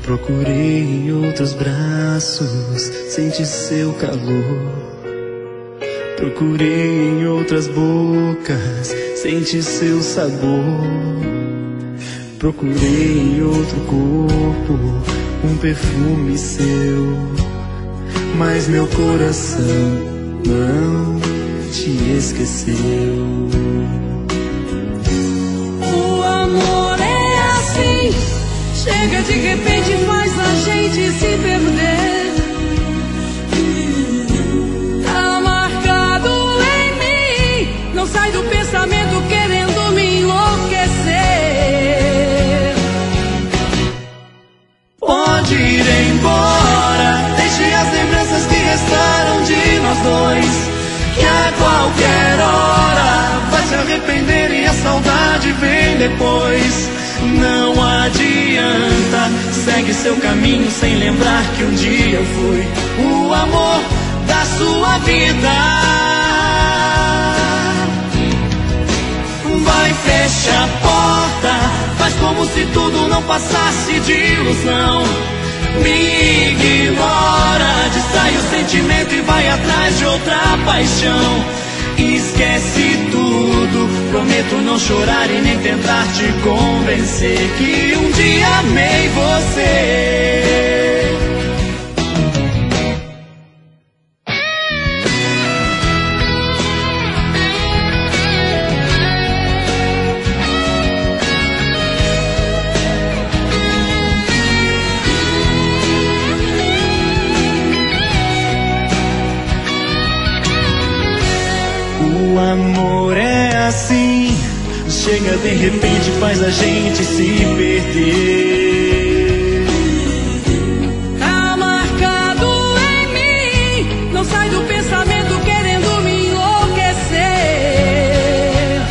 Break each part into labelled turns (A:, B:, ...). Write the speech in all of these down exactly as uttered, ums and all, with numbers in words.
A: Procurei em outros braços, senti seu calor. Procurei em outras bocas, senti seu sabor. Procurei em outro corpo, um perfume seu, mas meu coração não te esqueceu.
B: O amor é assim, chega de repente e faz a gente se perder. Tá marcado em mim, não sai do pensamento querendo me enlouquecer.
A: Pode ir embora, deixe as lembranças que restaram de nós dois, que a qualquer hora vai se arrepender e a saudade vem depois. Não adianta, segue seu caminho sem lembrar que um dia eu fui o amor da sua vida. Vai, fecha a porta, faz como se tudo não passasse de ilusão. Me ignora, distrai o sentimento e vai atrás de outra paixão. Esquece tudo, prometo não chorar e nem tentar te convencer que um dia amei você. O amor é assim, chega de repente, faz a gente se perder.
B: Tá marcado em mim, não sai do pensamento querendo me enlouquecer.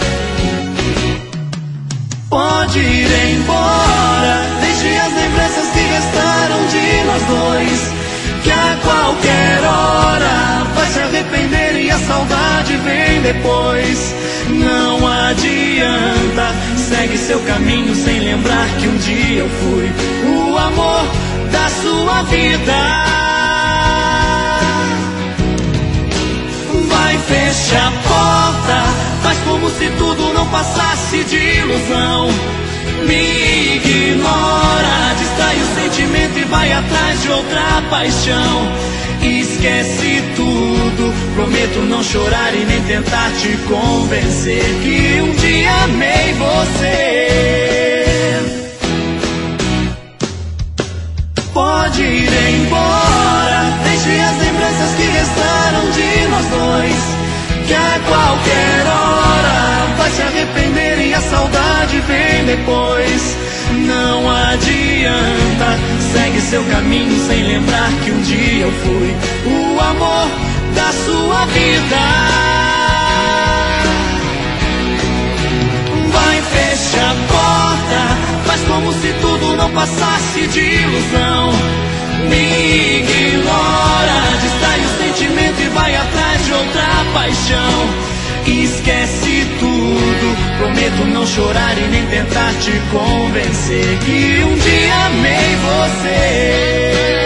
A: Pode ir embora, deixe as lembranças que restaram de nós dois, que a qualquer hora vai se arrepender e a saudade vem depois. Não adianta, segue seu caminho sem lembrar que um dia eu fui o amor da sua vida. Vai, fecha a porta, faz como se tudo não passasse de ilusão. Me ignora, distrai o sentimento e vai atrás de outra paixão. Esquece tudo, prometo não chorar e nem tentar te convencer que um dia amei você. Pode ir embora, deixe as lembranças que restaram de nós dois, que a qualquer hora vai se arrepender e a saudade vem depois. Não adianta, segue seu caminho sem lembrar que um dia eu fui o amor da sua vida. Vai, fecha a porta, faz como se tudo não passasse de ilusão. Me ignora, distrai o sentimento e vai atrás de outra paixão. Esquece tudo, prometo não chorar e nem tentar te convencer que um dia amei você.